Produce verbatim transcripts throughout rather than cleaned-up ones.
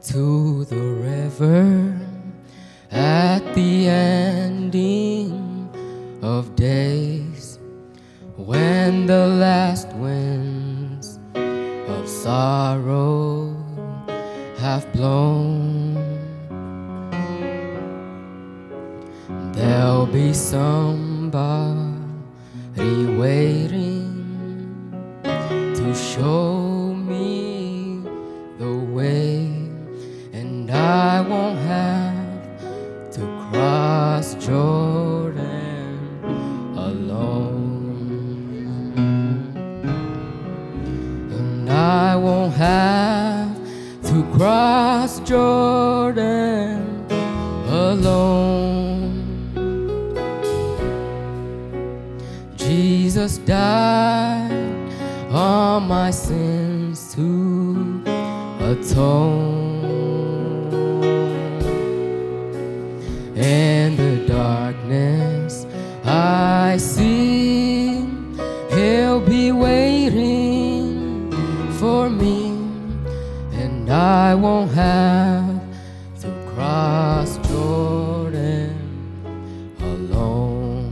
to the river at the ending of days, when the last winds of sorrow have blown. There'll be somebody waiting to show me the way, and I won't have to cross Jordan alone, and I won't have to cross Jordan alone. Jesus died on my sins to atone. In the darkness I see He'll be waiting for me, and I won't have to cross Jordan alone.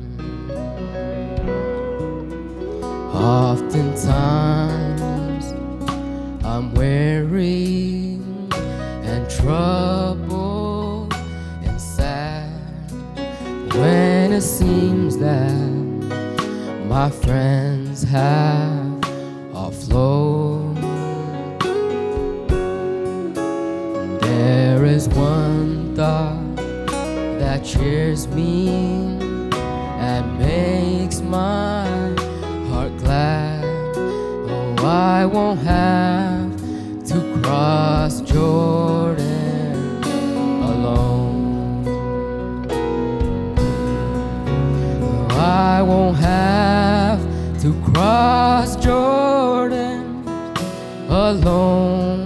Oftentimes I'm weary and troubled and sad, when it seems that my friends have all flown. There is one thought that cheers me and makes my heart glad. Oh, I won't have to cross Jordan alone. Oh, I won't have to cross Jordan alone.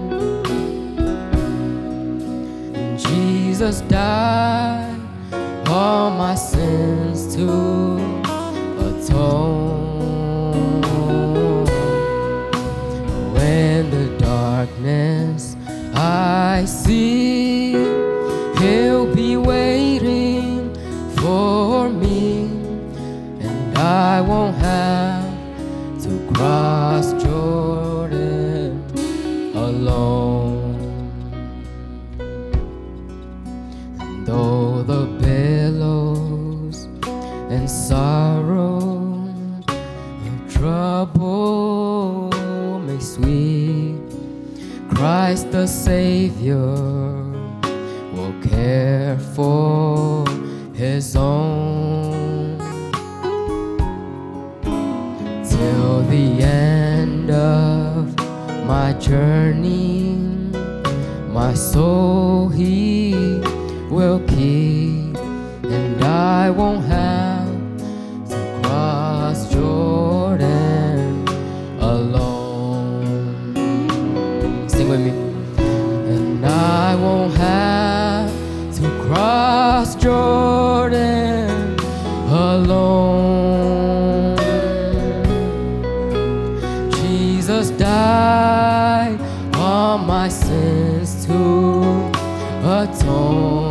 Jesus died all my sins to atone. When the darkness I see, He'll be waiting for me, and I won't have to cross Jordan alone. And though the billows and sorrow and trouble may sweep, Christ the Savior will care for His own. Till the end of my journey, my soul He will keep, and I won't have to cross Jordan alone. Sing with me. And I won't have to cross Jordan alone. Jesus died on my sins to atone.